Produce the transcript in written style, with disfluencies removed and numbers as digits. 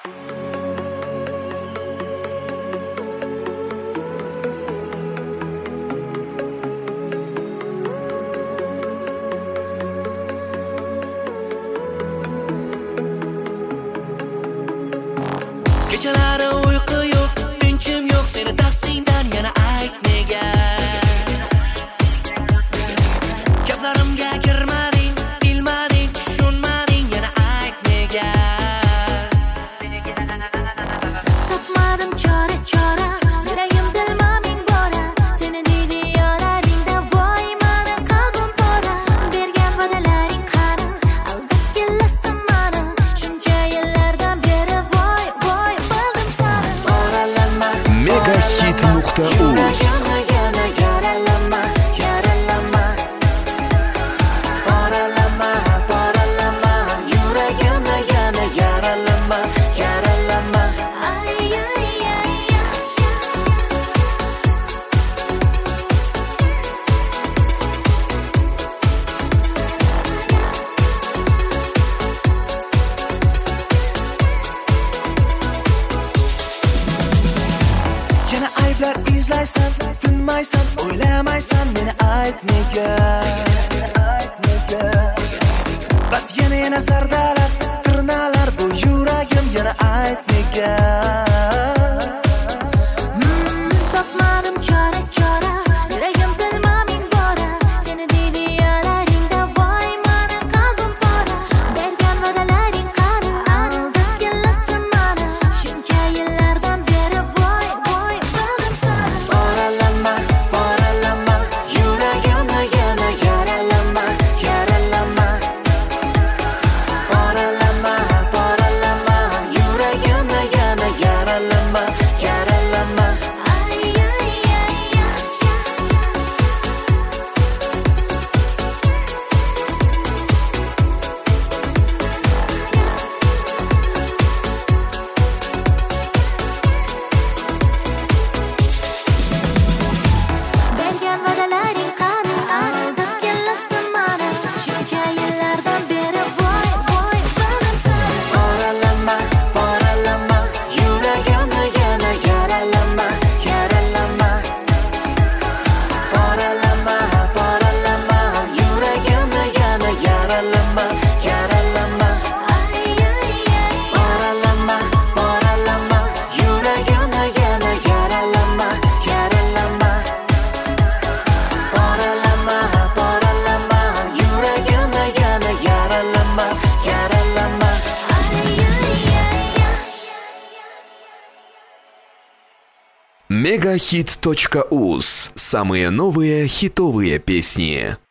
Kechalari uyqu yo'q, tinchim yo'q, seni dastingdan yana ayt nega. Gaplarimga kirmading, ilmading, tushunmading, yana ayt nega. Topmadim chora, yuragim dilma ming bora. Seni deydi yoraringda, voy mani qalbim pora. Bergan va'dalaring qani, aldab kelasan mani. Shuncha yillardan beri voy bildim sani. Megahit.uz Yana ayblar izlaysan, tinmaysan, o'ylamaysan, meni ayt nega. Bas yana zardalar, tirnalar bu yuragim, yana ayt nega. Topmadim chora, yuragim dilma ming bora. Seni deydi yoraringda, voy mani qalbim pora. Bergan va'dalaring qani, aldab kelasan mani. Shuncha yillardan beri voy bildim sani. Poralama, yuragimni yana yaralama. Poralama, yuragimni yana yaralama. Bergan va'dalaring qani, aldab kelasan mani. Shuncha yillardan beri voy bildim sani. Poralama, yuragimni yana yaralama. Poralama, yuragimni yana yaralama. Poralama, yuragimni yana yaralama. Poralama, yuragimni yana yaralama. Megahit.uz. Самые новые хитовые песни.